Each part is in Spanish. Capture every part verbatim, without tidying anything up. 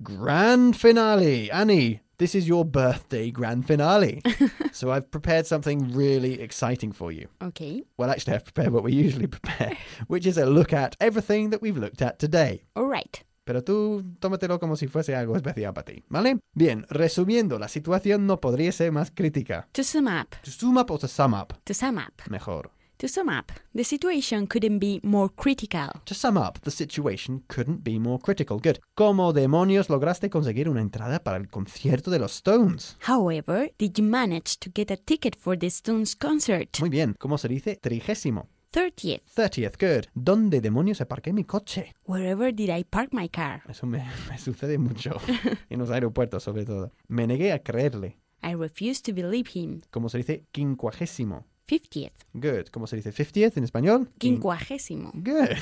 Grand finale. Annie, this is your birthday grand finale. So I've prepared something really exciting for you. Okay. Well, actually, I've prepared what we usually prepare, which is a look at everything that we've looked at today. All right. Pero tú tómatelo como si fuese algo especial para ti, ¿vale? Bien, resumiendo, la situación no podría ser más crítica. To sum up. To sum up o to sum up? To sum up. Mejor. To sum up, the situation couldn't be more critical. To sum up, the situation couldn't be more critical. Good. ¿Cómo demonios lograste conseguir una entrada para el concierto de los Stones? However, did you manage to get a ticket for the Stones concert? Muy bien. ¿Cómo se dice? Trigésimo. thirtieth. thirtieth, good. ¿Dónde demonios aparqué mi coche? Wherever did I park my car? Eso me, me sucede mucho. En los aeropuertos, sobre todo. Me negué a creerle. I refused to believe him. ¿Cómo se dice? Quincuagésimo. fiftieth. Good. ¿Cómo se dice fiftieth en español? Quincuagésimo. Good.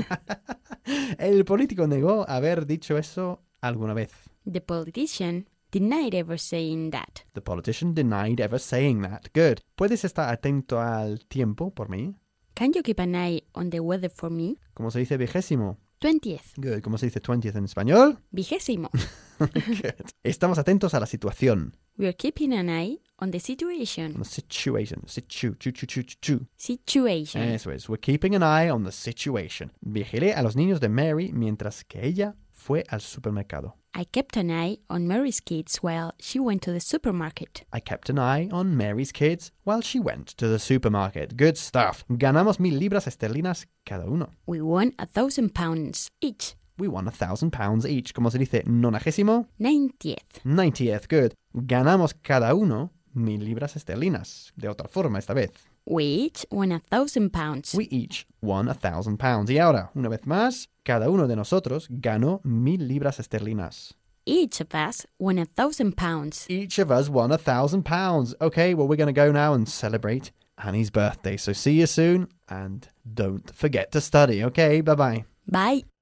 El político negó haber dicho eso alguna vez. The politician denied ever saying that. The politician denied ever saying that. Good. ¿Puedes estar atento al tiempo por mí? Can you keep an eye on the weather for me? ¿Cómo se dice vigésimo? twentieth. Good. ¿Cómo se dice twentieth en español? Vigésimo. Good. Estamos atentos a la situación. We are keeping an eye on the situation. On the situation. Situ, chu, chu, chu, chu, chu. Situation. Eso es. We're keeping an eye on the situation. Vigilé a los niños de Mary mientras que ella fue al supermercado. I kept an eye on Mary's kids while she went to the supermarket. I kept an eye on Mary's kids while she went to the supermarket. Good stuff. Ganamos mil libras esterlinas cada uno. We won a thousand pounds each. We won a thousand pounds each. ¿Cómo se dice? Nonagésimo. ninetieth. Ninetieth. Good. Ganamos cada uno mil libras esterlinas. De otra forma esta vez. We each won a thousand pounds. We each won a thousand pounds. Y ahora, una vez más, cada uno de nosotros ganó mil libras esterlinas. Each of us won a thousand pounds. Each of us won a thousand pounds. Okay, well, we're going to go now and celebrate Annie's birthday. So see you soon, and don't forget to study. Okay, bye-bye. Bye.